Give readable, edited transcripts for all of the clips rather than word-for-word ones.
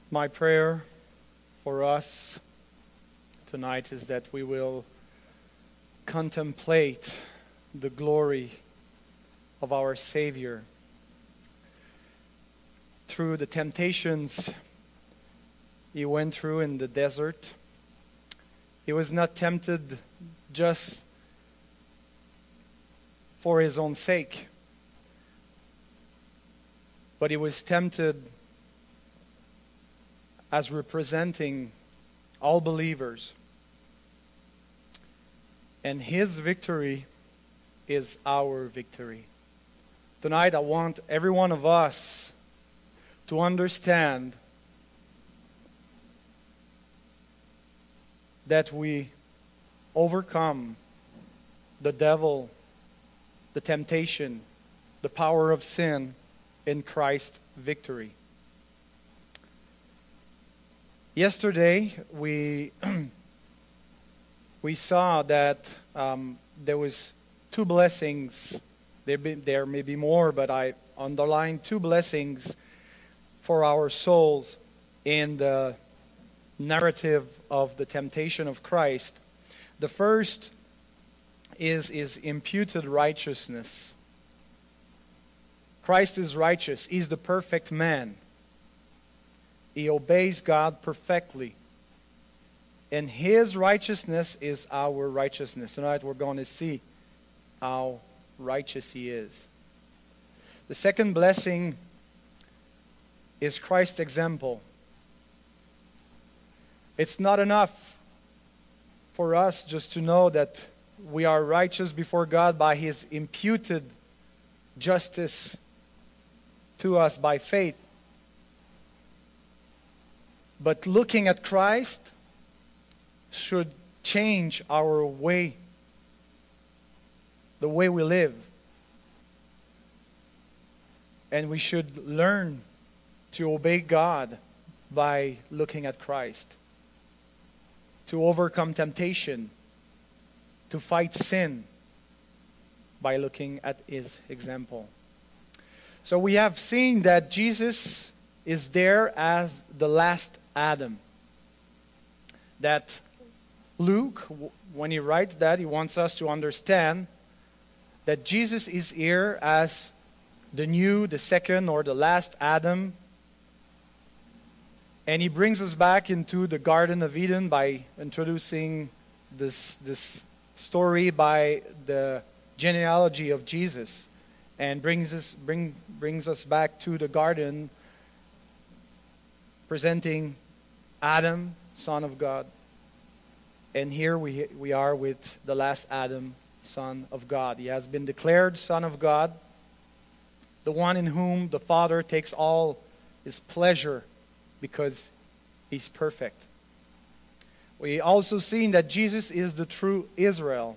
My prayer for us tonight is that we will contemplate the glory of our Savior through the temptations He went through in the desert. He was not tempted just for His own sake, but He was tempted as representing all believers. And His victory is our victory. Tonight I want every one of us to understand that we overcome the devil, the temptation, the power of sin in Christ's victory. Yesterday, we saw that there was two blessings. There may be more, but I underlined two blessings for our souls in the narrative of the temptation of Christ. The first is imputed righteousness. Christ is righteous. He's the perfect man. He obeys God perfectly. And His righteousness is our righteousness. Tonight we're going to see how righteous He is. The second blessing is Christ's example. It's not enough for us just to know that we are righteous before God by His imputed justice to us by faith. But looking at Christ should change our way, the way we live. And we should learn to obey God by looking at Christ, to overcome temptation, to fight sin by looking at His example. So we have seen that Jesus is there as the last Adam. That Luke, when he writes that, he wants us to understand that Jesus is here as the second or the last Adam. And he brings us back into the Garden of Eden by introducing this story by the genealogy of Jesus, and brings us back to the garden, presenting Adam, Son of God. And here we are with the last Adam, Son of God. He has been declared Son of God, the one in whom the Father takes all His pleasure because He's perfect. We also seen that Jesus is the true Israel.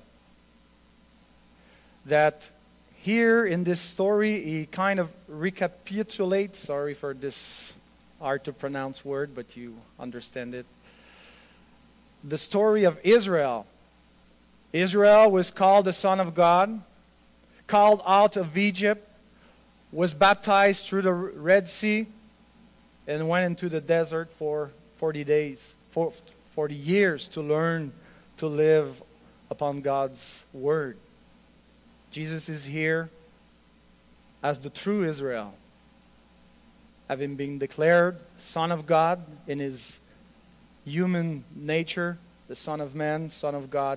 That here in this story, He kind of recapitulates, sorry for this hard to pronounce word, but you understand it. The story of Israel. Israel was called the Son of God, called out of Egypt, was baptized through the Red Sea, and went into the desert for 40 years to learn to live upon God's Word. Jesus is here as the true Israel, having been declared Son of God in His human nature, the Son of Man, Son of God,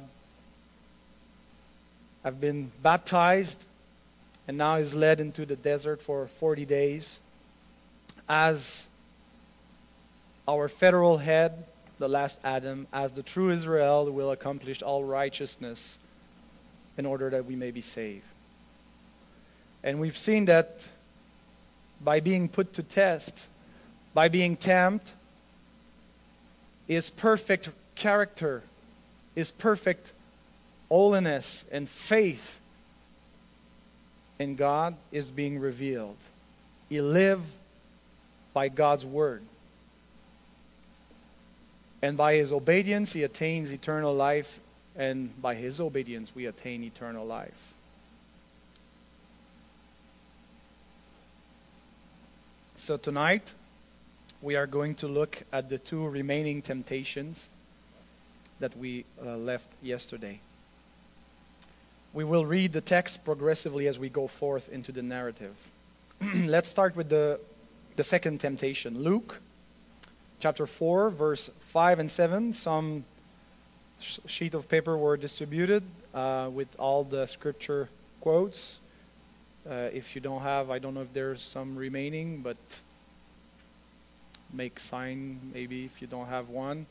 have been baptized, and now is led into the desert for 40 days as our federal head, the last Adam, as the true Israel, who will accomplish all righteousness in order that we may be saved. And we've seen that by being put to test, by being tempted, His perfect character, His perfect holiness and faith in God is being revealed. He lived by God's Word. And by His obedience, He attains eternal life. And by His obedience, we attain eternal life. So tonight, we are going to look at the two remaining temptations that we left yesterday. We will read the text progressively as we go forth into the narrative. Let's start with the second temptation. Luke chapter 4, verse 5 and 7. Some sheet of paper were distributed with all the scripture quotes. If you don't have, I don't know if there's some remaining, but make sign maybe if you don't have one.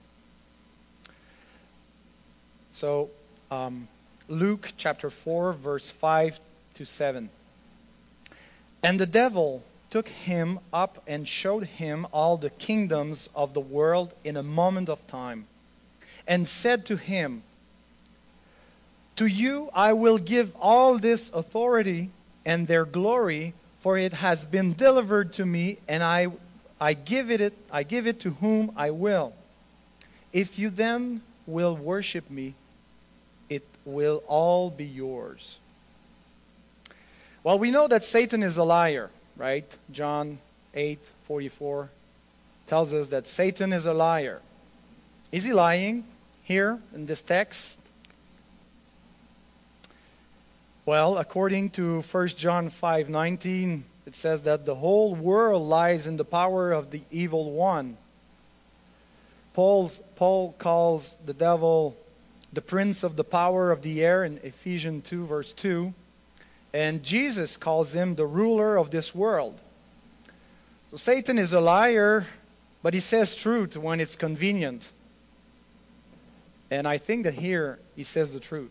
So, Luke chapter 4, verse 5 to 7. And the devil took him up and showed him all the kingdoms of the world in a moment of time, and said to him, To you I will give all this authority and their glory, for it has been delivered to me, and I give it to whom I will. If you then will worship me, it will all be yours. Well, we know that Satan is a liar, right? John 8:44 tells us that Satan is a liar. Is he lying here in this text? Well, according to 1 John 5:19, it says that the whole world lies in the power of the evil one. Paul calls the devil the prince of the power of the air in Ephesians 2, verse 2. And Jesus calls him the ruler of this world. So Satan is a liar, but he says truth when it's convenient. And I think that here he says the truth.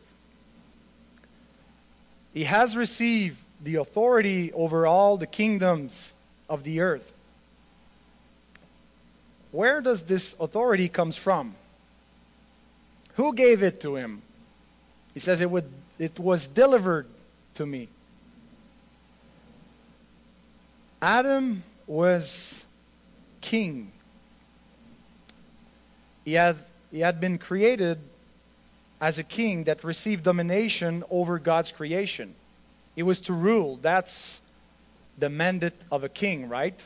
He has received the authority over all the kingdoms of the earth. Where does this authority comes from? Who gave it to him? He says it was delivered to me. Adam was king. He had been created as a king that received domination over God's creation. He was to rule. That's the mandate of a king, right?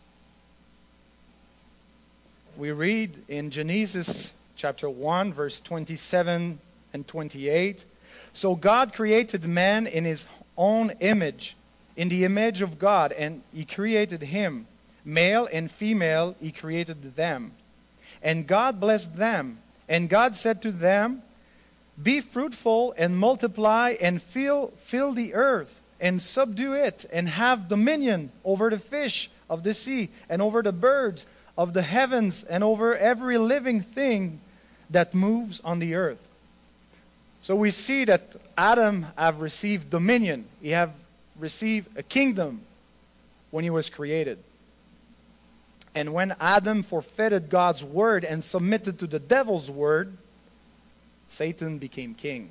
We read in Genesis chapter 1, verse 27 and 28. So God created man in his own image. In the image of God, and he created him. Male and female, he created them. And God blessed them. And God said to them, Be fruitful and multiply and fill the earth and subdue it and have dominion over the fish of the sea and over the birds of the heavens and over every living thing that moves on the earth. So we see that Adam have received dominion. He have received a kingdom when he was created. And when Adam forfeited God's word and submitted to the devil's word, Satan became king.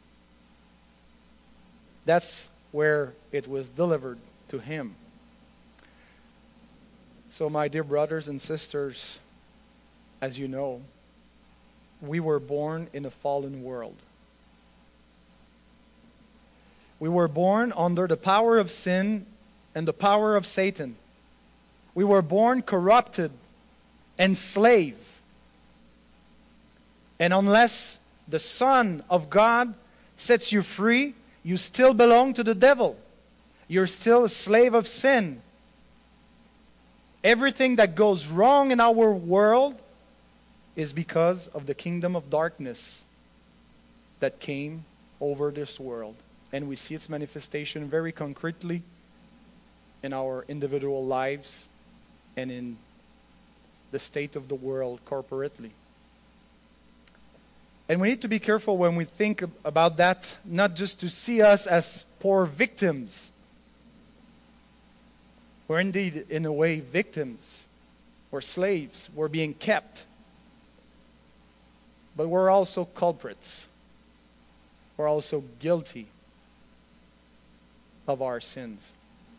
That's where it was delivered to him. So my dear brothers and sisters, as you know, we were born in a fallen world. We were born under the power of sin and the power of Satan. We were born corrupted, enslaved. And unless the Son of God sets you free, you still belong to the devil. You're still a slave of sin. Everything that goes wrong in our world is because of the kingdom of darkness that came over this world. And we see its manifestation very concretely in our individual lives and in the state of the world corporately. And we need to be careful when we think about that, not just to see us as poor victims. We're indeed, in a way, victims. We're slaves. We're being kept. But we're also culprits. We're also guilty of our sins.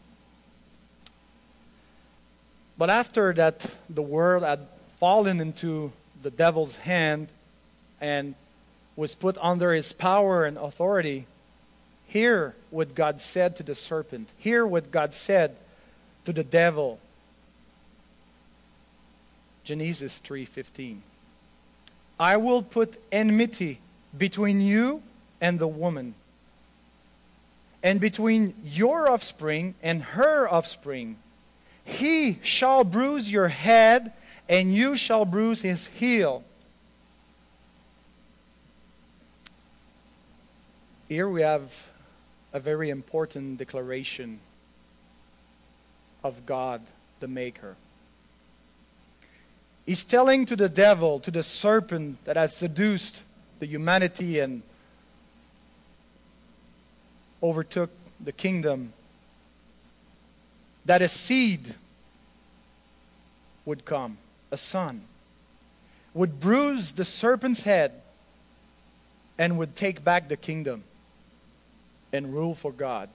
But after that, the world had fallen into the devil's hand and was put under his power and authority. Hear what God said to the serpent. Hear what God said to the devil. Genesis 3:15. I will put enmity between you and the woman, and between your offspring and her offspring. He shall bruise your head, and you shall bruise his heel. Here we have a very important declaration of God, the Maker. He's telling to the devil, to the serpent that has seduced the humanity and overtook the kingdom, that a seed would come, a son, would bruise the serpent's head and would take back the kingdom and rule for God.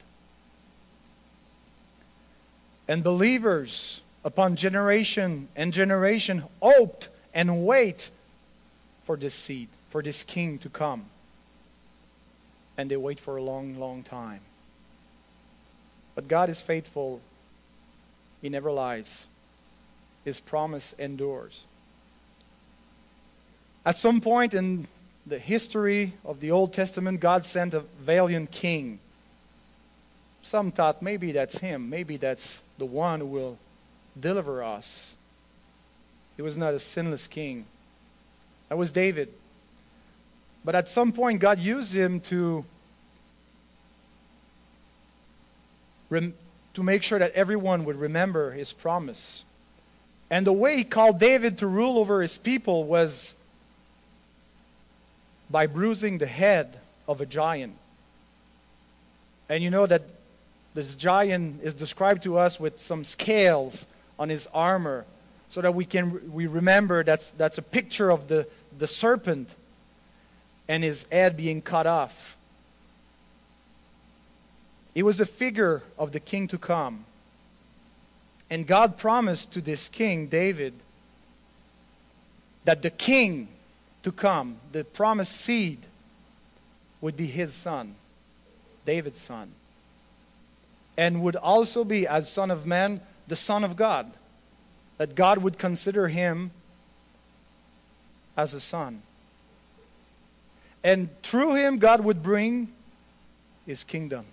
And believers, upon generation and generation, hoped and wait for this seed, for this king to come. And they wait for a long, long time. But God is faithful. He never lies. His promise endures. At some point in the history of the Old Testament, God sent a valiant king. Some thought maybe that's him. Maybe that's the one who will deliver us. He was not a sinless king. That was David. But at some point, God used him to make sure that everyone would remember his promise. And the way he called David to rule over his people was by bruising the head of a giant. And you know that this giant is described to us with some scales on his armor, so that we remember that's a picture of the serpent and his head being cut off. He was a figure of the king to come. And God promised to this king, David, that the king to come, the promised seed, would be his son, David's son. And would also be, as Son of Man, the Son of God. That God would consider him as a son. And through him, God would bring his kingdom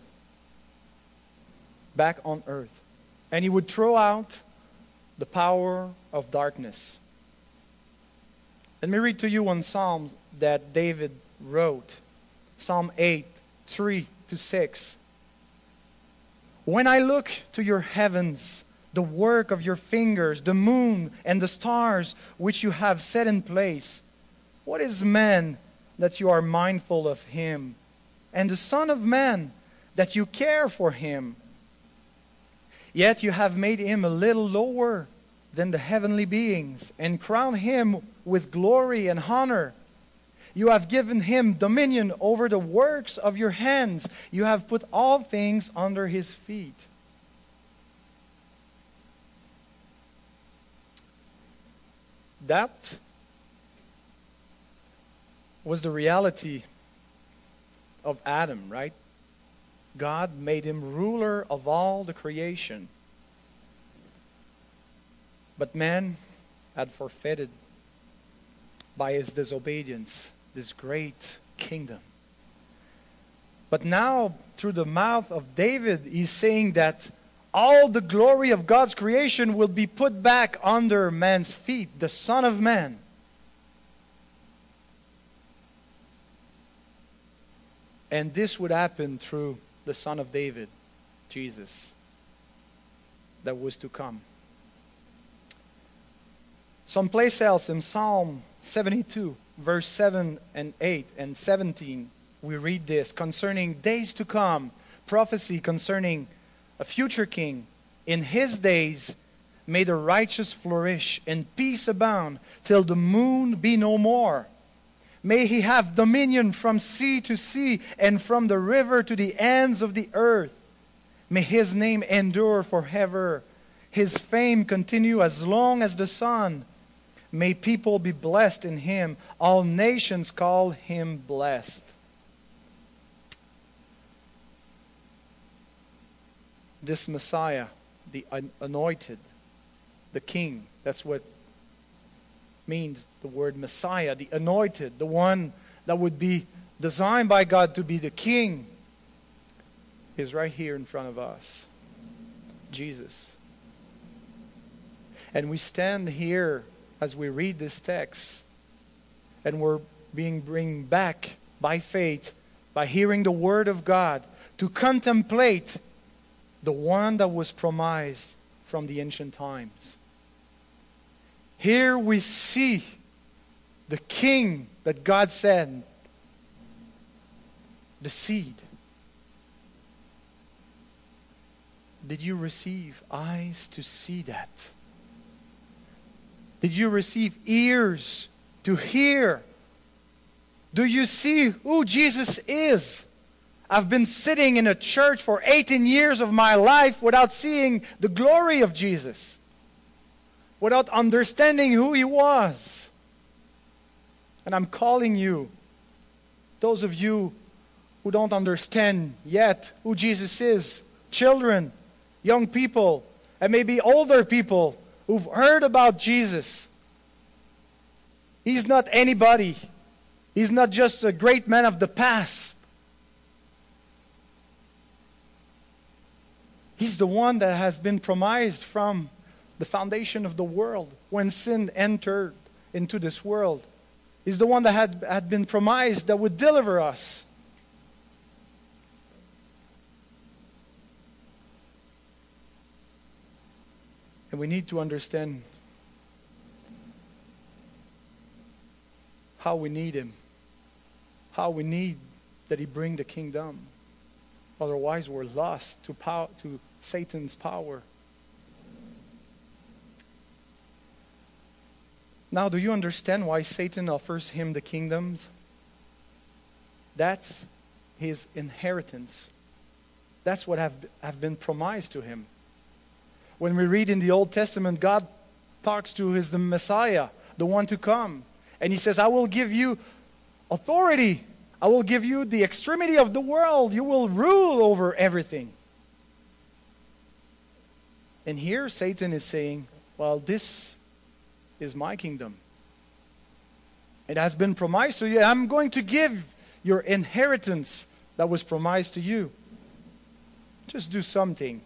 back on earth. And he would throw out the power of darkness. Let me read to you one psalm that David wrote. Psalm 8, 3-6. When I look to your heavens, the work of your fingers, the moon and the stars which you have set in place, what is man that you are mindful of him, and the Son of Man that you care for him? Yet you have made him a little lower than the heavenly beings, and crowned him with glory and honor. You have given him dominion over the works of your hands. You have put all things under his feet. That was the reality of Adam, right? God made him ruler of all the creation. But man had forfeited by his disobedience this great kingdom. But now, through the mouth of David, he's saying that all the glory of God's creation will be put back under man's feet, the Son of Man. And this would happen through the Son of David, Jesus, that was to come. Someplace else in Psalm 72, verse 7 and 8 and 17, we read this concerning days to come, prophecy concerning a future king. In his days may the righteous flourish and peace abound till the moon be no more. May he have dominion from sea to sea and from the river to the ends of the earth. May his name endure forever. His fame continue as long as the sun. May people be blessed in him. All nations call him blessed. This Messiah, the anointed, the King, that's what means the word Messiah, the anointed, the one that would be designed by God to be the king, is right here in front of us. Jesus. And we stand here as we read this text, and we're being brought back by faith, by hearing the word of God, to contemplate the one that was promised from the ancient times. Here we see the king that God sent, the seed. Did you receive eyes to see that? Did you receive ears to hear? Do you see who Jesus is? I've been sitting in a church for 18 years of my life without seeing the glory of Jesus, without understanding who He was. And I'm calling you, those of you who don't understand yet who Jesus is, children, young people, and maybe older people who've heard about Jesus. He's not anybody. He's not just a great man of the past. He's the one that has been promised from the foundation of the world when sin entered into this world. He's the one that had been promised that would deliver us. And we need to understand how we need Him. How we need that He bring the kingdom. Otherwise we're lost to Satan's power. Now, do you understand why Satan offers him the kingdoms? That's his inheritance. That's what have been promised to him. When we read in the Old Testament, God talks to the Messiah, the one to come. And He says, I will give you authority. I will give you the extremity of the world. You will rule over everything. And here Satan is saying, well, this is my kingdom. It has been promised to you. I'm going to give your inheritance that was promised to you. Just do something.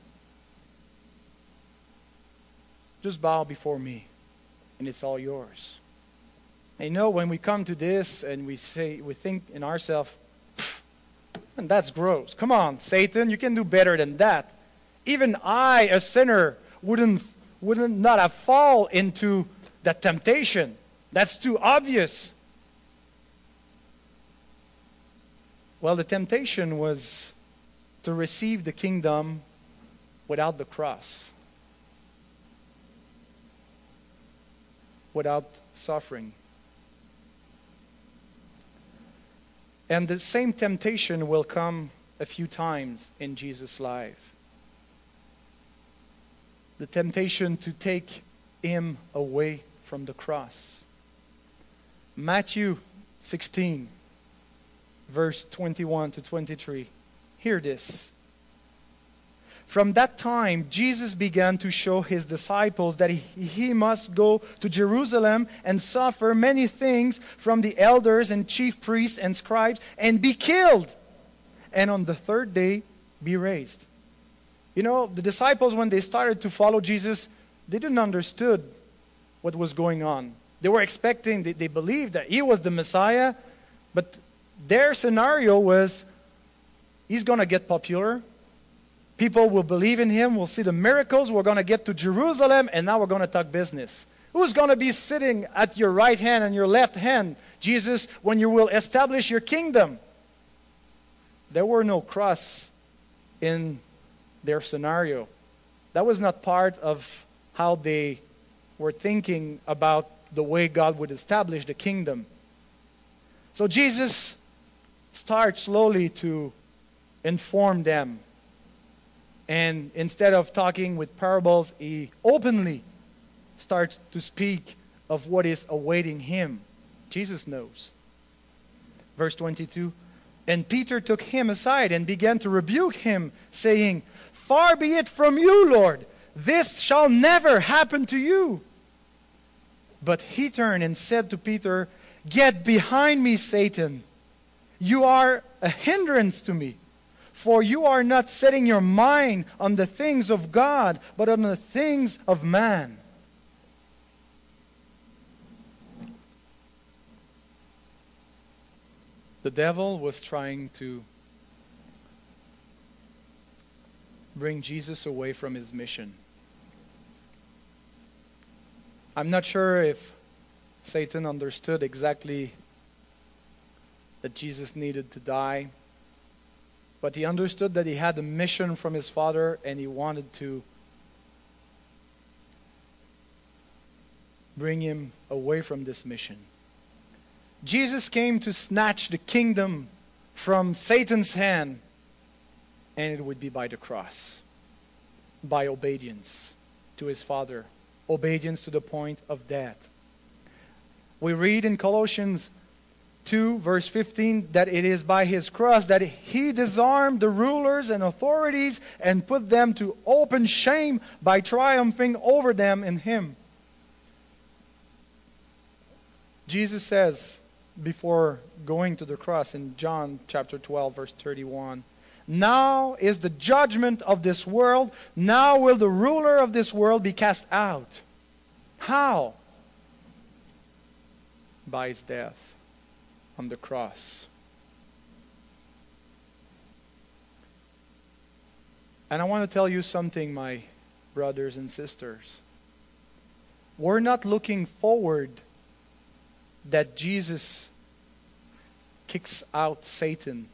Just bow before me, and it's all yours. And you know, when we come to this and we think in ourselves, and that's gross. Come on, Satan, you can do better than that. Even I, a sinner, wouldn't not have fall into that temptation. That's too obvious. Well, the temptation was to receive the kingdom without the cross, without suffering. And the same temptation will come a few times in Jesus' life. The temptation to take Him away from the cross. Matthew 16, verse 21 to 23. Hear this. From that time, Jesus began to show His disciples that he must go to Jerusalem and suffer many things from the elders and chief priests and scribes and be killed, and on the third day be raised. You know, the disciples, when they started to follow Jesus, they didn't understood what was going on. They were expecting, they believed that He was the Messiah, but their scenario was, He's going to get popular. People will believe in Him. We'll see the miracles. We're going to get to Jerusalem, and now we're going to talk business. Who's going to be sitting at your right hand and your left hand, Jesus, when you will establish your kingdom? There were no cross in their scenario. That was not part of how they were thinking about the way God would establish the kingdom. So Jesus starts slowly to inform them. And instead of talking with parables, He openly starts to speak of what is awaiting Him. Jesus knows. Verse 22, and Peter took Him aside and began to rebuke Him, saying, Far be it from you, Lord. This shall never happen to you. But he turned and said to Peter, "Get behind me, Satan. You are a hindrance to me, for you are not setting your mind on the things of God, but on the things of man." The devil was trying to bring Jesus away from his mission. I'm not sure if Satan understood exactly that Jesus needed to die, but he understood that he had a mission from his Father, and he wanted to bring him away from this mission. Jesus came to snatch the kingdom from Satan's hand, and it would be by the cross, by obedience to his Father, obedience to the point of death. We read in Colossians 2, verse 15, that it is by his cross that he disarmed the rulers and authorities and put them to open shame by triumphing over them in him. Jesus says, before going to the cross in John chapter 12, verse 31, "Now is the judgment of this world. Now will the ruler of this world be cast out." How? By his death on the cross. And I want to tell you something, my brothers and sisters. We're not looking forward that Jesus kicks out Satan.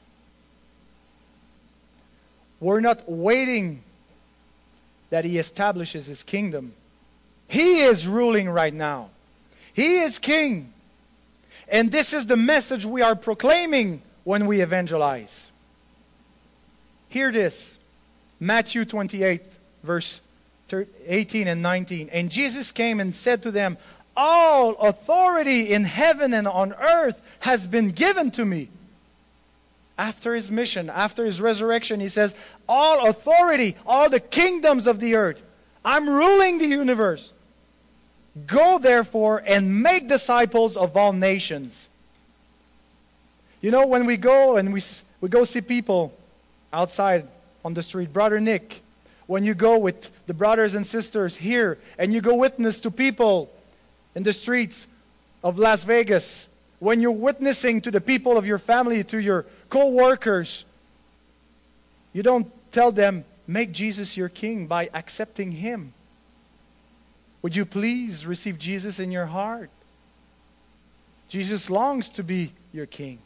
We're not waiting that he establishes his kingdom. He is ruling right now. He is king. And this is the message we are proclaiming when we evangelize. Hear this. Matthew 28, verse 18 and 19. "And Jesus came and said to them, 'All authority in heaven and on earth has been given to me.'" After his mission, after his resurrection, he says, "All authority, all the kingdoms of the earth, I'm ruling the universe. Go therefore and make disciples of all nations." You know, when we go and we go see people outside on the street, Brother Nick, when you go with the brothers and sisters here and you go witness to people in the streets of Las Vegas, when you're witnessing to the people of your family, to your co-workers, you don't tell them, "Make Jesus your king by accepting him. Would you please receive Jesus in your heart? Jesus longs to be your king."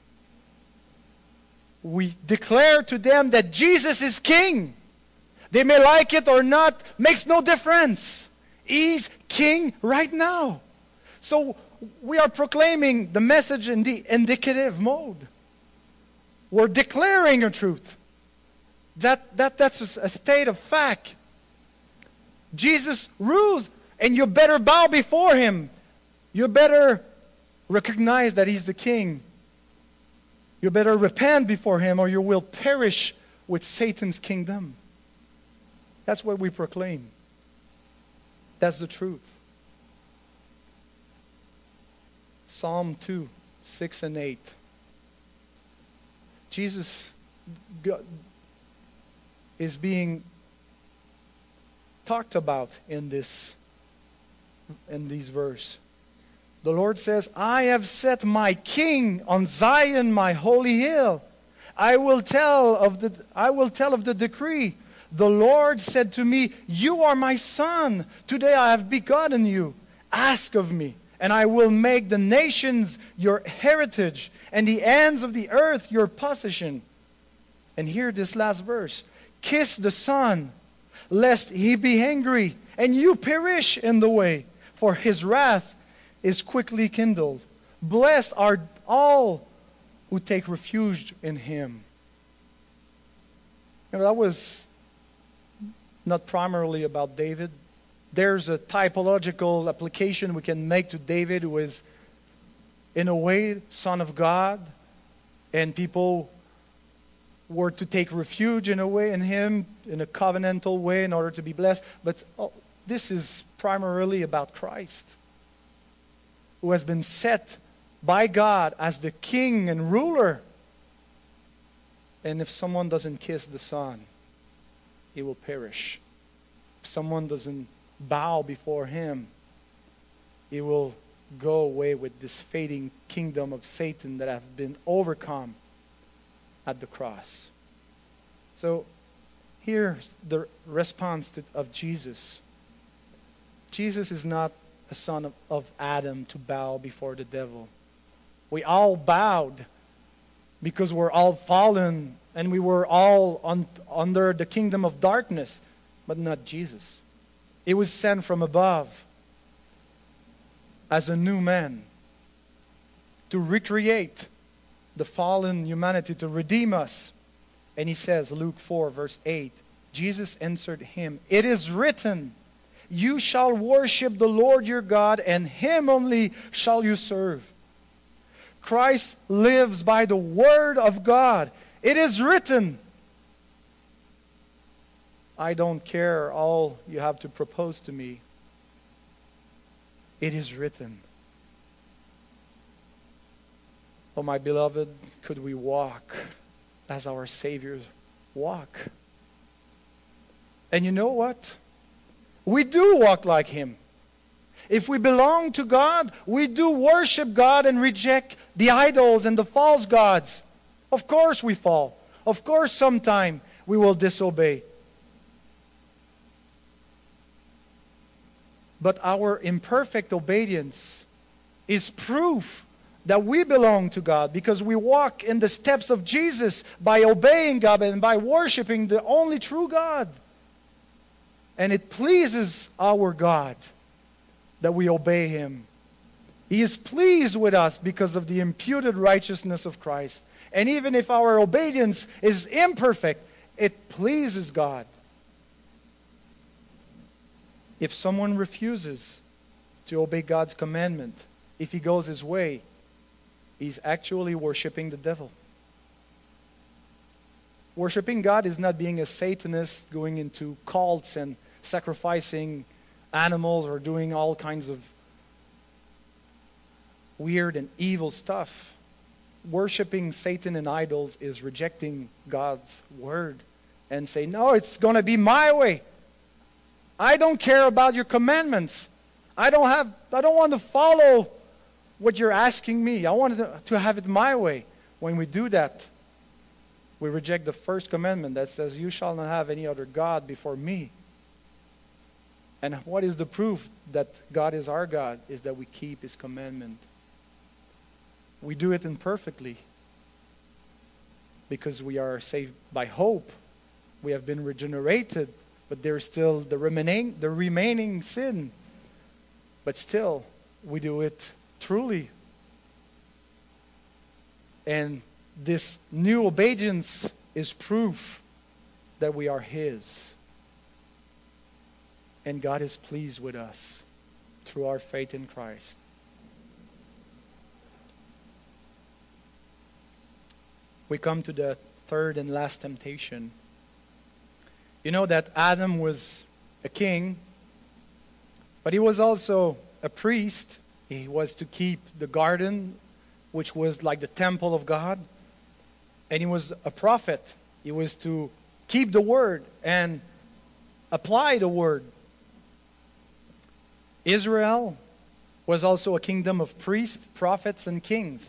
We declare to them that Jesus is king. They may like it or not, makes no difference. He's king right now. So we are proclaiming the message in the indicative mode. We're declaring a truth. That's a state of fact. Jesus rules, and you better bow before him. You better recognize that he's the king. You better repent before him, or you will perish with Satan's kingdom. That's what we proclaim. That's the truth. Psalm 2, 6 and 8. Jesus is being talked about in these verse. The Lord says, "I have set my king on Zion, my holy hill. I will tell of the decree. The Lord said to me, 'You are my son. Today I have begotten you. Ask of me, and I will make the nations your heritage, and the ends of the earth your possession.'" And hear this last verse. "Kiss the Son, lest he be angry, and you perish in the way, for his wrath is quickly kindled. Blessed are all who take refuge in him." You know, that was not primarily about David. There's a typological application we can make to David, who is, in a way, Son of God, and people were to take refuge in a way in him, in a covenantal way, in order to be blessed. But this is primarily about Christ. who has been set by God as the king and ruler. And if someone doesn't kiss the Son, he will perish. If someone doesn't bow before him, he will go away with this fading kingdom of Satan that have been overcome at the cross. So here's the response of Jesus. Jesus is not a son of Adam to bow before the devil. We all bowed because we're all fallen and we were all under the kingdom of darkness, but not Jesus. He was sent from above as a new man to recreate the fallen humanity, to redeem us. And he says, Luke 4, verse 8, Jesus answered him, "It is written, you shall worship the Lord your God, and him only shall you serve." Christ lives by the word of God. It is written. I don't care all you have to propose to me. It is written. Oh, my beloved, could we walk as our Savior walk? And you know what? We do walk like Him. If we belong to God, we do worship God and reject the idols and the false gods. Of course we fall. Of course sometime we will disobey. But our imperfect obedience is proof that we belong to God, because we walk in the steps of Jesus by obeying God and by worshiping the only true God. And it pleases our God that we obey Him. He is pleased with us because of the imputed righteousness of Christ. And even if our obedience is imperfect, it pleases God. If someone refuses to obey God's commandment, if he goes his way, he's actually worshiping the devil. Worshiping God is not being a Satanist, going into cults and sacrificing animals or doing all kinds of weird and evil stuff. Worshiping Satan and idols is rejecting God's word and say, no, it's going to be my way. I don't care about your commandments. I don't want to follow what you're asking me. I want to have it my way. When we do that, we reject the first commandment that says, you shall not have any other God before me. And what is the proof that God is our God? Is that we keep His commandment. We do it imperfectly because we are saved by hope. We have been regenerated, but there's still the remaining sin. But still, we do it truly. And this new obedience is proof that we are His. And God is pleased with us through our faith in Christ. We come to the third and last temptation. You know that Adam was a king, but he was also a priest. He was to keep the garden, which was like the temple of God. And he was a prophet. He was to keep the word and apply the word. Israel was also a kingdom of priests, prophets, and kings.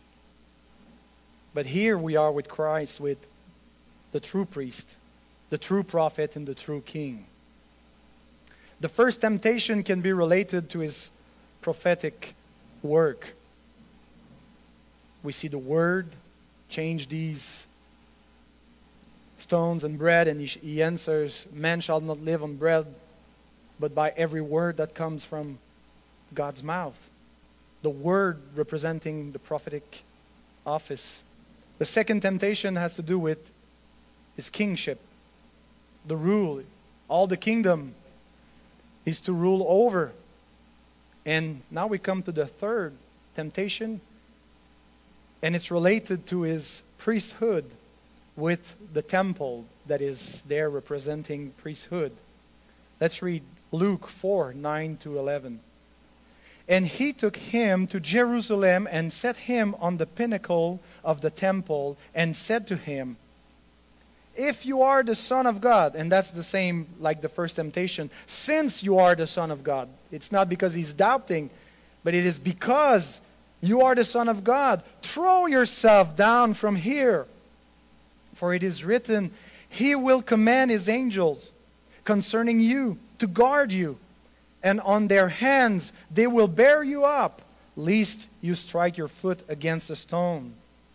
But here we are with Christ, with the true priest, the true prophet, and the true king. The first temptation can be related to his prophetic work. We see the word change these stones and bread, and he answers, man shall not live on bread, but by every word that comes from God's mouth. The word representing the prophetic office. The second temptation has to do with his kingship, the rule. All the kingdom is to rule over. And now we come to the third temptation, and it's related to his priesthood with the temple that is there representing priesthood. Let's read Luke 4, 9 to 11. And he took him to Jerusalem and set him on the pinnacle of the temple and said to him, if you are the Son of God, and that's the same like the first temptation, since you are the Son of God, it's not because he's doubting, but it is because you are the Son of God, throw yourself down from here. For it is written, he will command his angels concerning you to guard you, and on their hands they will bear you up, lest you strike your foot against a stone.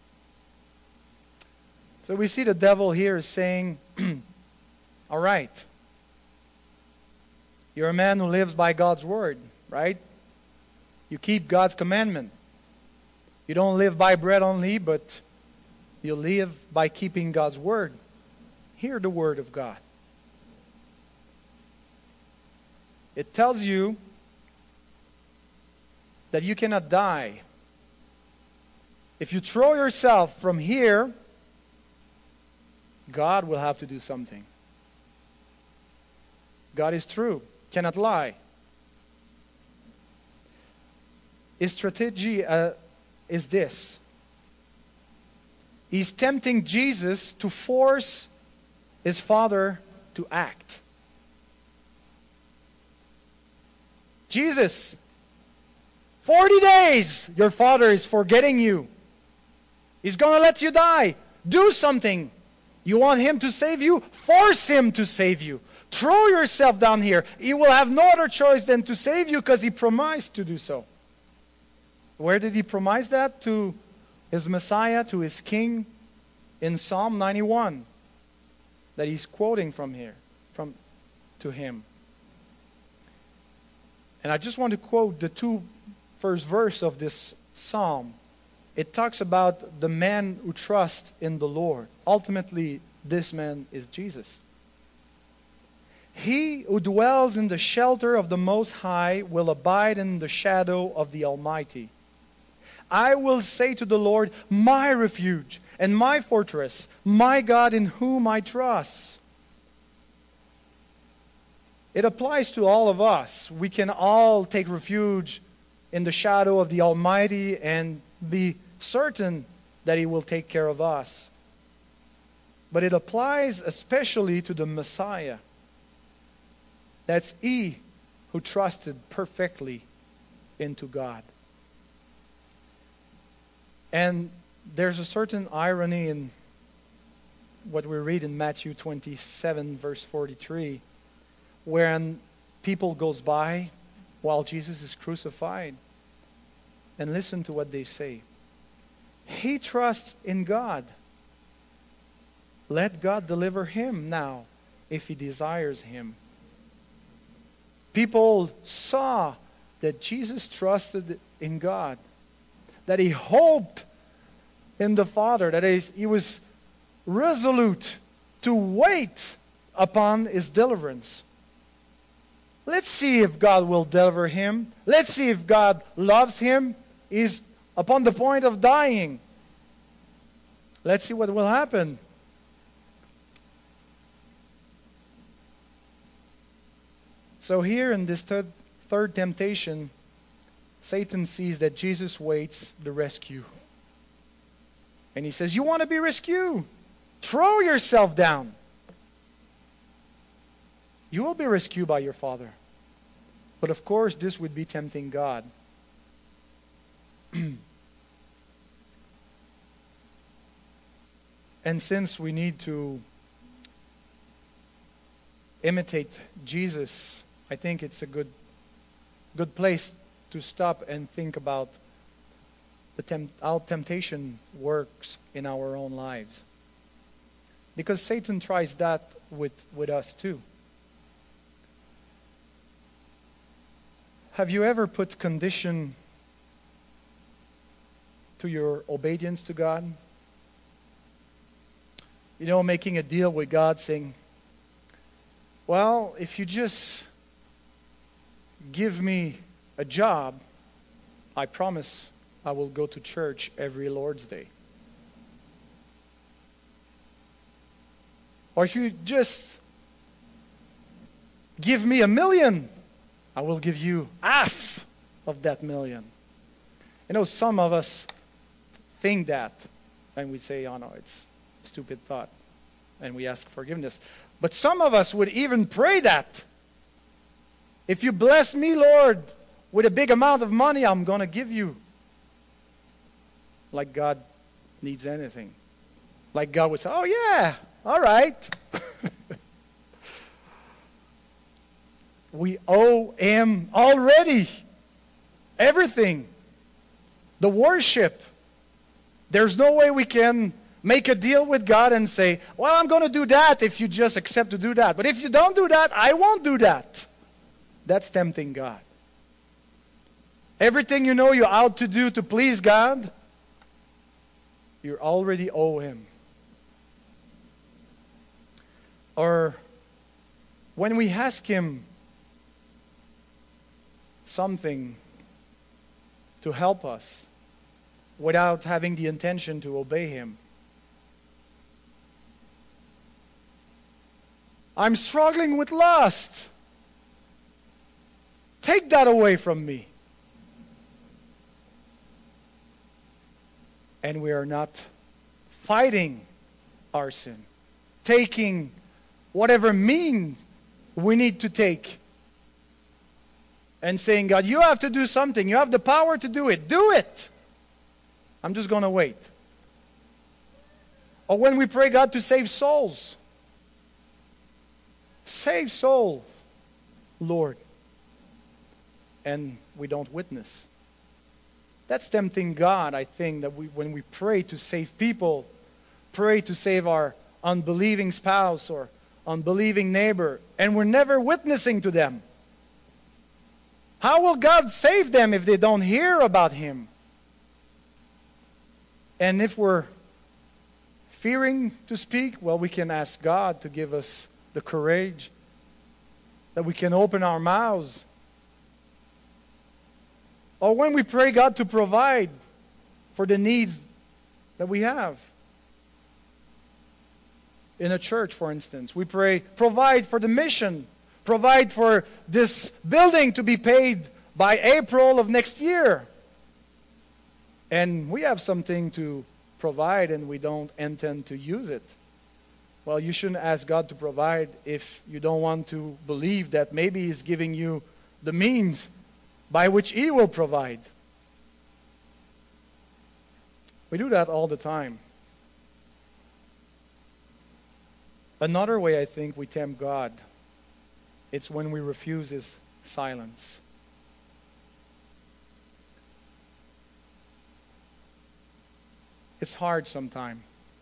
So we see the devil here is saying, all right, you're a man who lives by God's word, right? You keep God's commandment. You don't live by bread only, but you live by keeping God's word. Hear the word of God. It tells you that you cannot die. If you throw yourself from here, God will have to do something. God is true, cannot lie. His strategy is this. He's tempting Jesus to force his Father to act. Jesus, 40 days your Father is forgetting you. He's going to let you die. Do something. You want him to save you? Force him to save you. Throw yourself down here. He will have no other choice than to save you because he promised to do so. Where did he promise that? To his Messiah, to his King, in Psalm 91, that he's quoting from here, to him. And I just want to quote the two first verse of this psalm. It talks about the man who trusts in the Lord. Ultimately, this man is Jesus. He who dwells in the shelter of the Most High will abide in the shadow of the Almighty. I will say to the Lord, my refuge and my fortress, my God in whom I trust. It applies to all of us. We can all take refuge in the shadow of the Almighty and be certain that he will take care of us. But it applies especially to the Messiah. That's he who trusted perfectly into God. And there's a certain irony in what we read in Matthew 27 verse 43, when people goes by while Jesus is crucified, and listen to what they say. He trusts in God. Let God deliver him now if he desires him. People saw that Jesus trusted in God, that he hoped in the Father, that he was resolute to wait upon his deliverance. Let's see if God will deliver him. Let's see if God loves him. He's upon the point of dying. Let's see what will happen. So here in this third temptation, Satan sees that Jesus waits the rescue. And he says, you want to be rescued? Throw yourself down. You will be rescued by your Father. But of course, this would be tempting God. And since we need to imitate Jesus, I think it's a good place to stop and think about how temptation works in our own lives. Because Satan tries that with us too. Have you ever put condition to your obedience to God? You know, making a deal with God saying, well, if you just give me a job, I promise I will go to church every Lord's Day. Or if you just give me $1 million, I will give you half of that million. You know, some of us think that, and we say, oh no, it's a stupid thought, and we ask forgiveness. But some of us would even pray that. If you bless me, Lord, with a big amount of money, I'm going to give you. Like God needs anything. Like God would say, oh yeah, all right. We owe Him already everything. The worship. There's no way we can make a deal with God and say, well, I'm going to do that if you just accept to do that. But if you don't do that, I won't do that. That's tempting God. Everything you know you're out to do to please God, you already owe Him. Or when we ask Him something to help us without having the intention to obey Him. I'm struggling with lust. Take that away from me. And we are not fighting our sin. Taking whatever means we need to take. And saying, God, you have to do something. You have the power to do it. Do it. I'm just going to wait. Or when we pray God to save souls. Save souls, Lord. And we don't witness. That's tempting God, I think, that when we pray to save people, pray to save our unbelieving spouse or unbelieving neighbor, and we're never witnessing to them. How will God save them if they don't hear about Him? And if we're fearing to speak, well, we can ask God to give us the courage that we can open our mouths. Or when we pray God to provide for the needs that we have. In a church, for instance, we pray, provide for the mission. Provide for this building to be paid by April of next year. And we have something to provide and we don't intend to use it. Well, you shouldn't ask God to provide if you don't want to believe that maybe He's giving you the means by which He will provide. We do that all the time. Another way I think we tempt God, it's when we refuse His silence. It's hard sometimes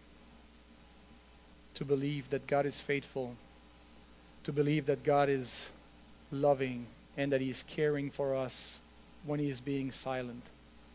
to believe that God is faithful, to believe that God is loving and that He is caring for us when He is being silent.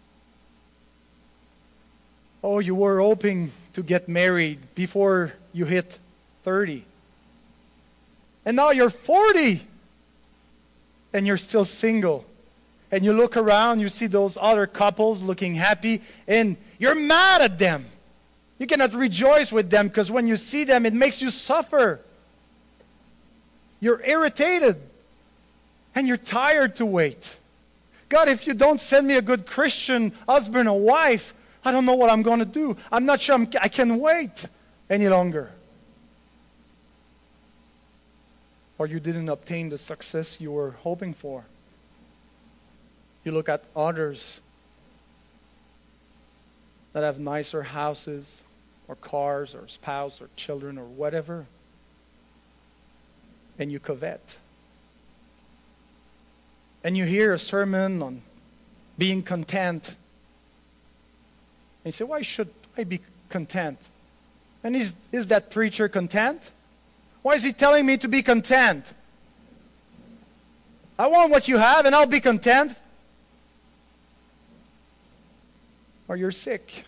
Oh, you were hoping to get married before you hit 30. And now you're 40 and you're still single. And you look around, you see those other couples looking happy, and you're mad at them. You cannot rejoice with them because when you see them, it makes you suffer. You're irritated. And you're tired to wait. God, if you don't send me a good Christian husband or wife, I don't know what I'm going to do. I'm not sure I can wait any longer. Or you didn't obtain the success you were hoping for. You look at others that have nicer houses or cars or spouse or children or whatever, and you covet. And you hear a sermon on being content. And you say, why should I be content? And is that preacher content? Why is he telling me to be content? I want what you have and I'll be content. Or you're sick.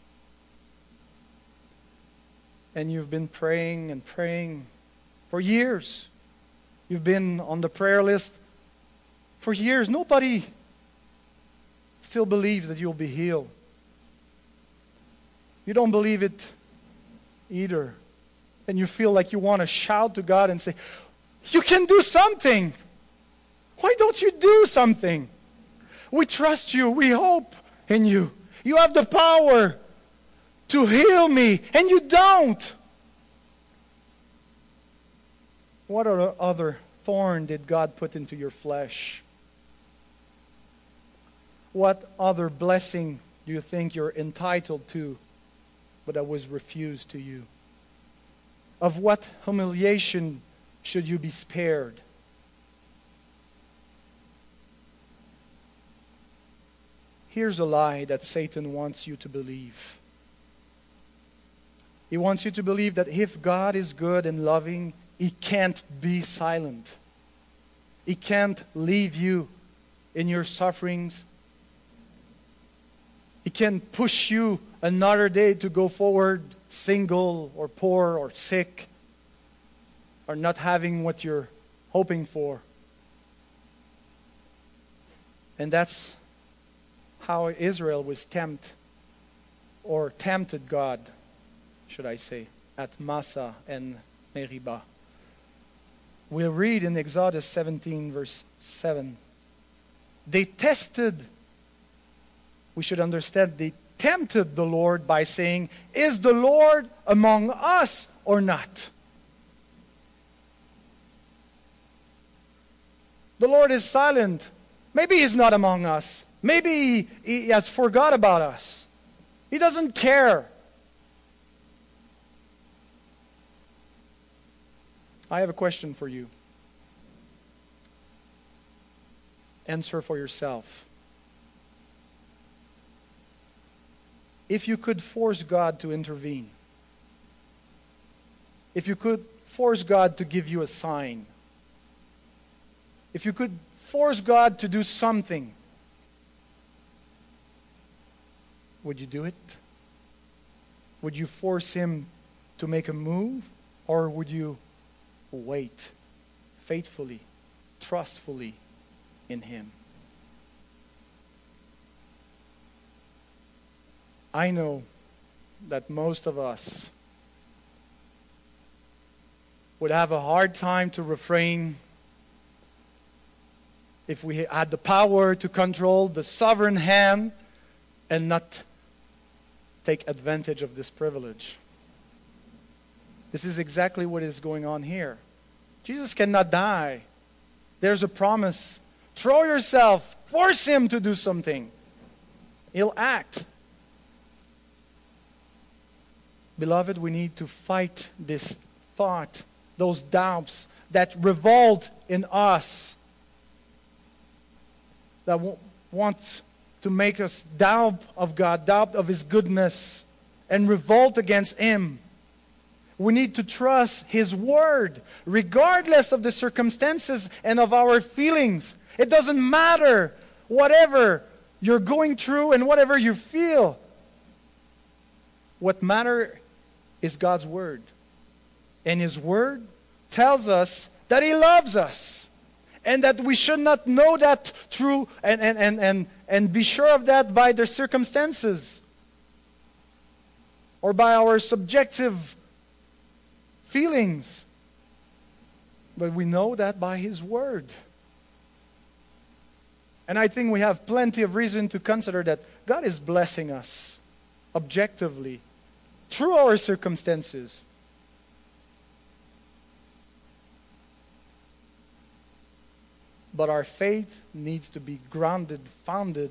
And you've been praying and praying for years. You've been on the prayer list for years. Nobody still believes that you'll be healed. You don't believe it either. And you feel like you want to shout to God and say, you can do something. Why don't you do something? We trust you. We hope in you. You have the power to heal me, and you don't. What other thorn did God put into your flesh? What other blessing do you think you're entitled to, but that was refused to you? Of what humiliation should you be spared? Here's a lie that Satan wants you to believe. He wants you to believe that if God is good and loving, He can't be silent. He can't leave you in your sufferings. He can push you another day to go forward, single or poor or sick, or not having what you're hoping for. And that's how Israel was tempted God, should I say, at Massa and Meribah. We'll read in Exodus 17, verse 7. They tested, we should understand, they tempted the Lord by saying, "Is the Lord among us or not?" The Lord is silent. Maybe He's not among us. Maybe He has forgot about us. He doesn't care. I have a question for you. Answer for yourself. If you could force God to intervene, if you could force God to give you a sign, if you could force God to do something, would you do it? Would you force Him to make a move? Or would you wait faithfully, trustfully in Him? I know that most of us would have a hard time to refrain if we had the power to control the sovereign hand and not take advantage of this privilege. This is exactly what is going on here. Jesus cannot die. There's a promise. Throw yourself. Force Him to do something. He'll act. Beloved, we need to fight this thought, those doubts that revolt in us, that wants to make us doubt of God, doubt of His goodness, and revolt against Him. We need to trust His Word, regardless of the circumstances and of our feelings. It doesn't matter whatever you're going through and whatever you feel. What matters is God's Word. And His Word tells us that He loves us. And that we should not know that through and be sure of that by the circumstances or by our subjective feelings. But we know that by His Word. And I think we have plenty of reason to consider that God is blessing us objectively through our circumstances. But our faith needs to be grounded, founded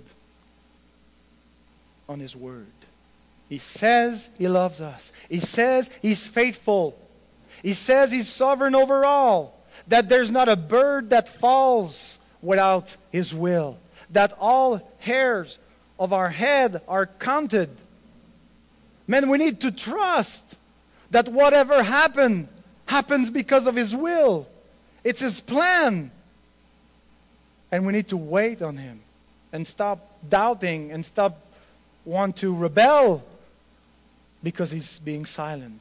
on His Word. He says He loves us. He says He's faithful. He says He's sovereign over all. That there's not a bird that falls without His will. That all hairs of our head are counted. Man, we need to trust that whatever happens because of His will. It's His plan. And we need to wait on Him and stop doubting and stop want to rebel because He's being silent.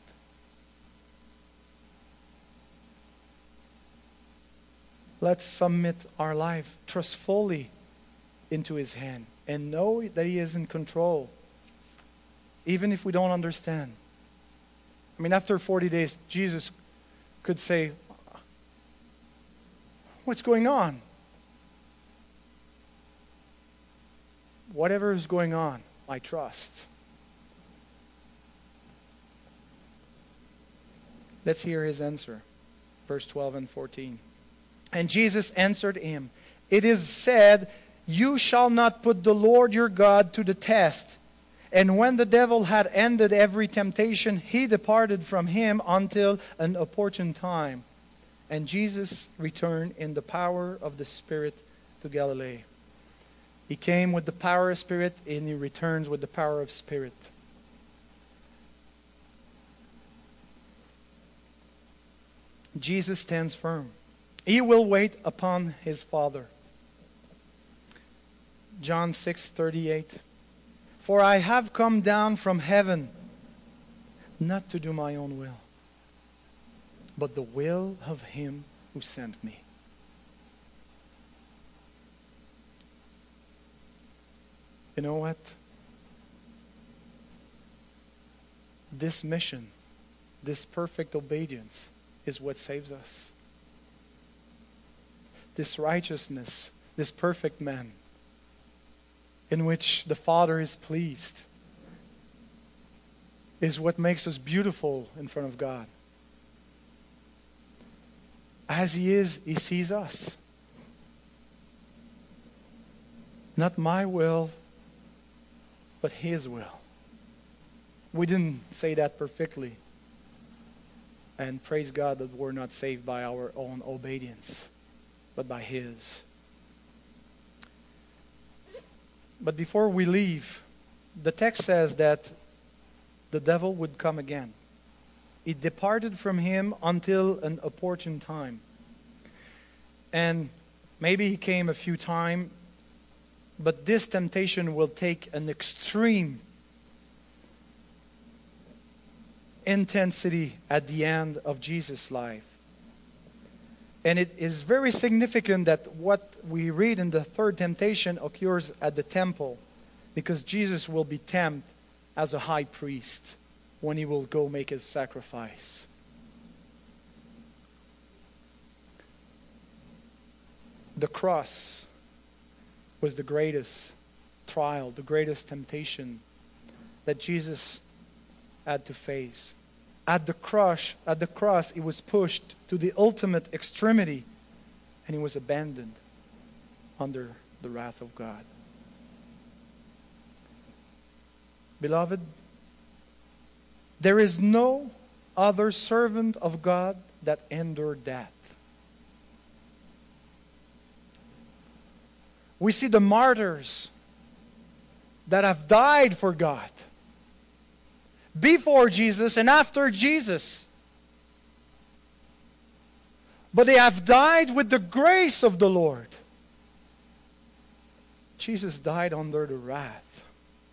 Let's submit our life trustfully into His hand and know that He is in control, even if we don't understand. I mean, after 40 days, Jesus could say, "What's going on?" whatever is going on, I trust. Let's hear his answer. Verse 12 and 14. And Jesus answered him, "It is said, you shall not put the Lord your God to the test." And when the devil had ended every temptation, he departed from him until an opportune time. And Jesus returned in the power of the Spirit to Galilee. He came with the power of Spirit, and he returns with the power of Spirit. Jesus stands firm. He will wait upon his Father. John 6:38. For I have come down from heaven, not to do my own will, but the will of him who sent me. You know what? This mission, this perfect obedience, is what saves us. This righteousness, this perfect man, in which the Father is pleased, is what makes us beautiful in front of God. As He is, He sees us. Not my will, but His will. We didn't say that perfectly. And praise God that we're not saved by our own obedience, but by His. But before we leave, the text says that the devil would come again. He departed from him until an opportune time. And maybe he came a few times, but this temptation will take an extreme intensity at the end of Jesus' life. And it is very significant that what we read in the third temptation occurs at the temple, because Jesus will be tempted as a high priest when he will go make his sacrifice. The cross was the greatest trial, the greatest temptation that Jesus had to face. At the cross, he was pushed to the ultimate extremity, and he was abandoned under the wrath of God. Beloved, there is no other servant of God that endured that. We see the martyrs that have died for God, before Jesus and after Jesus. But they have died with the grace of the Lord. Jesus died under the wrath.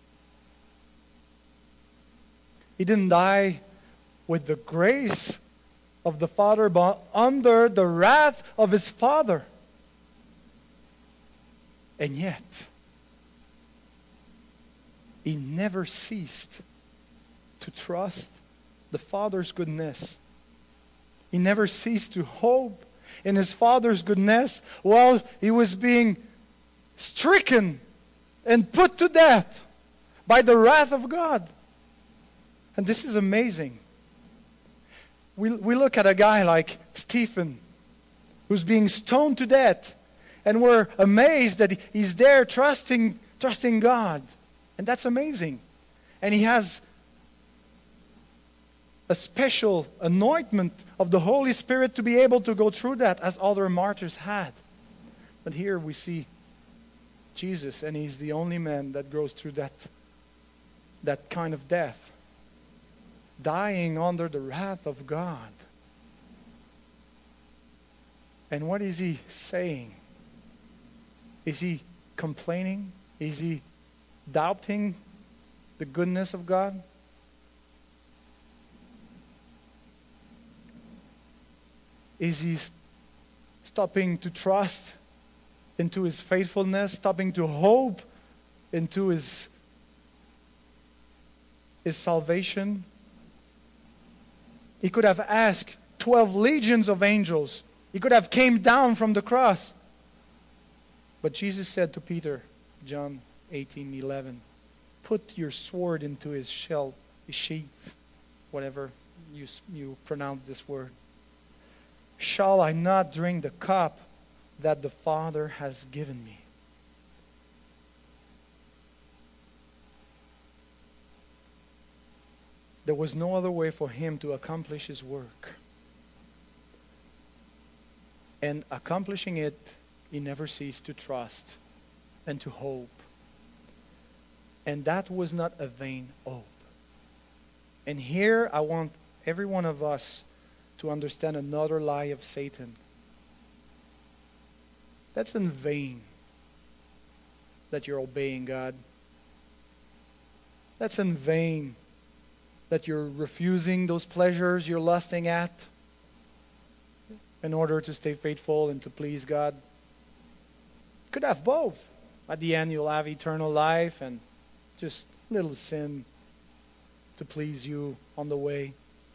He didn't die with the grace of the Father, but under the wrath of His Father. And yet, He never ceased to trust the Father's goodness. He never ceased to hope in His Father's goodness while He was being stricken and put to death by the wrath of God. And this is amazing. We look at a guy like Stephen, who's being stoned to death, and we're amazed that he's there trusting God. And that's amazing. And he has a special anointment of the Holy Spirit to be able to go through that as other martyrs had. But here we see Jesus, and He's the only man that goes through that kind of death, dying under the wrath of God. And what is He saying? Is He complaining? Is He doubting the goodness of God? Is He stopping to trust into His faithfulness, stopping to hope into His salvation? He could have asked 12 legions of angels. He could have came down from the cross. But Jesus said to Peter, John 18:11. Put your sword into his sheath, whatever you pronounce this word. Shall I not drink the cup that the Father has given me? There was no other way for him to accomplish his work. And accomplishing it, he never ceased to trust and to hope. And that was not a vain hope. And here I want every one of us to understand another lie of Satan. That's in vain that you're obeying God. That's in vain that you're refusing those pleasures you're lusting at in order to stay faithful and to please God. Could have both. At the end, you'll have eternal life and just little sin to please you on the way.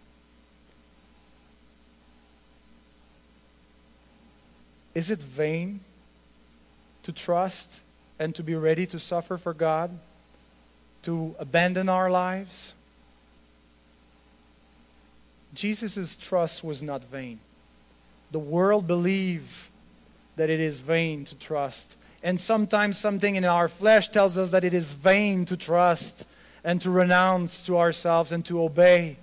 Is it vain to trust and to be ready to suffer for God? To abandon our lives? Jesus' trust was not vain. The world believes that it is vain to trust. And sometimes something in our flesh tells us that it is vain to trust and to renounce to ourselves and to obey.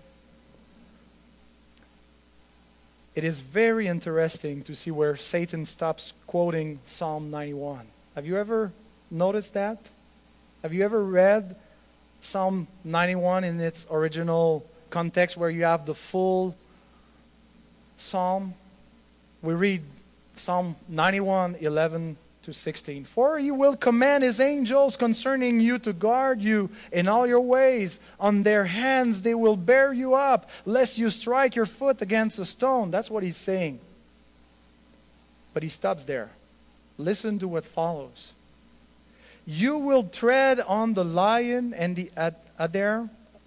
It is very interesting to see where Satan stops quoting Psalm 91. Have you ever noticed that? Have you ever read Psalm 91 in its original context where you have the full psalm? We read Psalm 91, 11 to 16. For he will command his angels concerning you to guard you in all your ways. On their hands they will bear you up, lest you strike your foot against a stone. That's what he's saying. But he stops there. Listen to what follows. You will tread on the lion and the adder,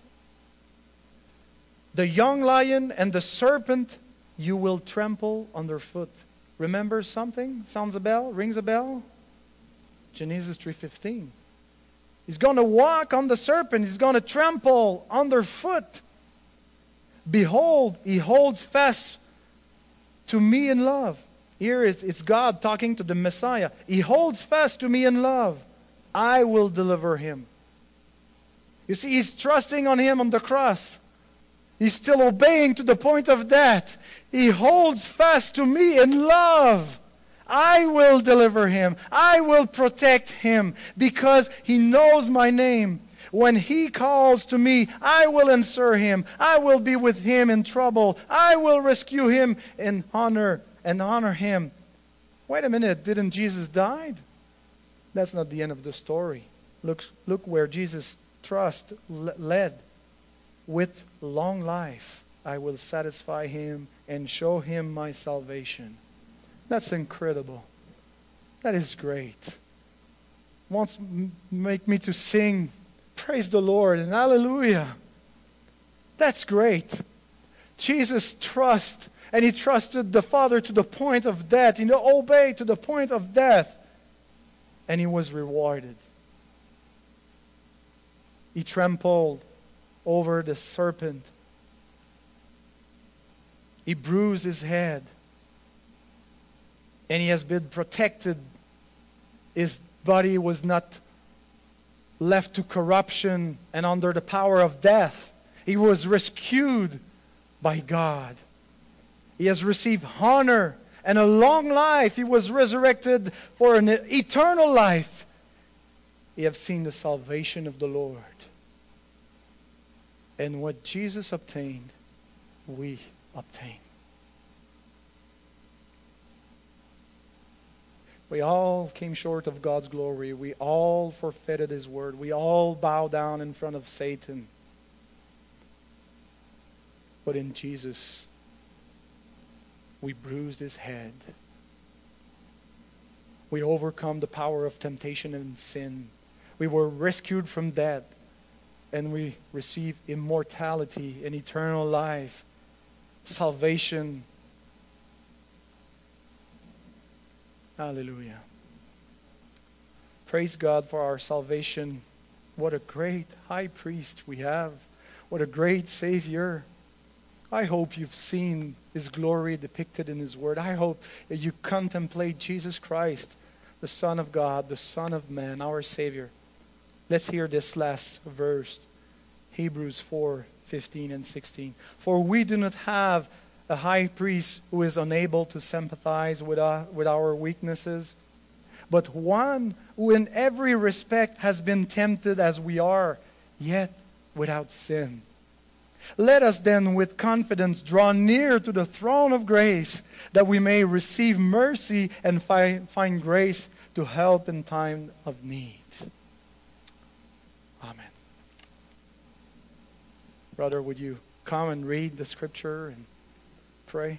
the young lion and the serpent you will trample underfoot. Remember something? Sounds a bell? Rings a bell? Genesis 3:15. He's going to walk on the serpent. He's going to trample underfoot. Behold, he holds fast to me in love. Here it's God talking to the Messiah. He holds fast to me in love. I will deliver him. You see, he's trusting on him on the cross. He's still obeying to the point of death. He holds fast to me in love. I will deliver him. I will protect him because he knows my name. When he calls to me, I will answer him. I will be with him in trouble. I will rescue him and honor him. Wait a minute, didn't Jesus die? That's not the end of the story. Look where Jesus' trust led. With long life, I will satisfy him and show him my salvation. That's incredible. That is great. Wants to make me to sing, praise the Lord and hallelujah. That's great. Jesus trusted, and he trusted the Father to the point of death. He obeyed to the point of death. And he was rewarded. He trampled over the serpent. He bruised his head. And he has been protected. His body was not left to corruption and under the power of death. He was rescued by God. He has received honor and a long life. He was resurrected for an eternal life. He has seen the salvation of the Lord. And what Jesus obtained, we obtain. We all came short of God's glory. We all forfeited his word. We all bow down in front of Satan. But in Jesus, we bruised his head. We overcome the power of temptation and sin. We were rescued from death. And we receive immortality and eternal life, salvation. Hallelujah. praise God for our salvation. What a great high priest we have. What a great Savior. I hope you've seen His glory depicted in His Word. I hope that you contemplate Jesus Christ, the Son of God, the Son of Man, our Savior. Let's hear this last verse, Hebrews 4:15 and 16. For we do not have a high priest who is unable to sympathize with our weaknesses, but one who in every respect has been tempted as we are, yet without sin. Let us then with confidence draw near to the throne of grace, that we may receive mercy and find grace to help in time of need. Amen. Brother, would you come and read the scripture and pray?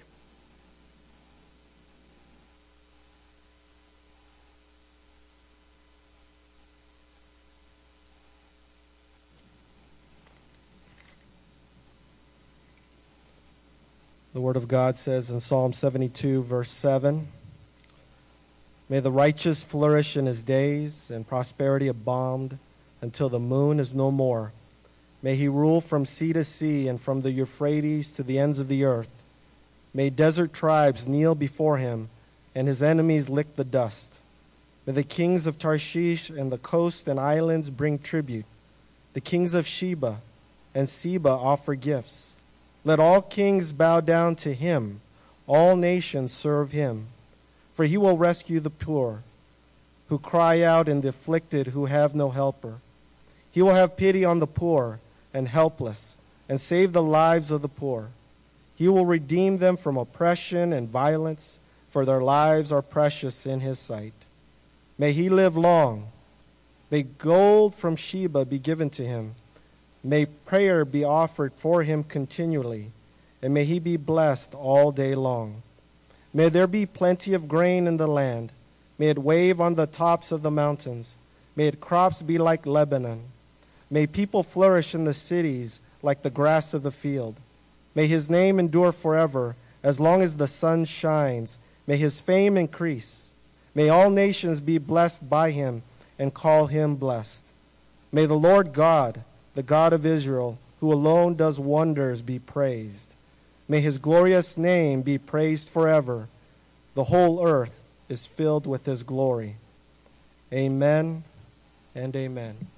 The Word of God says in Psalm 72, verse 7, May the righteous flourish in his days, and prosperity abound until the moon is no more. May he rule from sea to sea, and from the Euphrates to the ends of the earth. May desert tribes kneel before him, and his enemies lick the dust. May the kings of Tarshish and the coast and islands bring tribute. The kings of Sheba and Seba offer gifts. Let all kings bow down to him. All nations serve him. For he will rescue the poor, who cry out, and the afflicted who have no helper. He will have pity on the poor and helpless, and save the lives of the poor. He will redeem them from oppression and violence, for their lives are precious in his sight. May he live long. May gold from Sheba be given to him. May prayer be offered for him continually, and may he be blessed all day long. May there be plenty of grain in the land. May it wave on the tops of the mountains. May its crops be like Lebanon. May people flourish in the cities like the grass of the field. May his name endure forever, as long as the sun shines. May his fame increase. May all nations be blessed by him and call him blessed. May the Lord God, the God of Israel, who alone does wonders, be praised. May his glorious name be praised forever. The whole earth is filled with his glory. Amen and amen.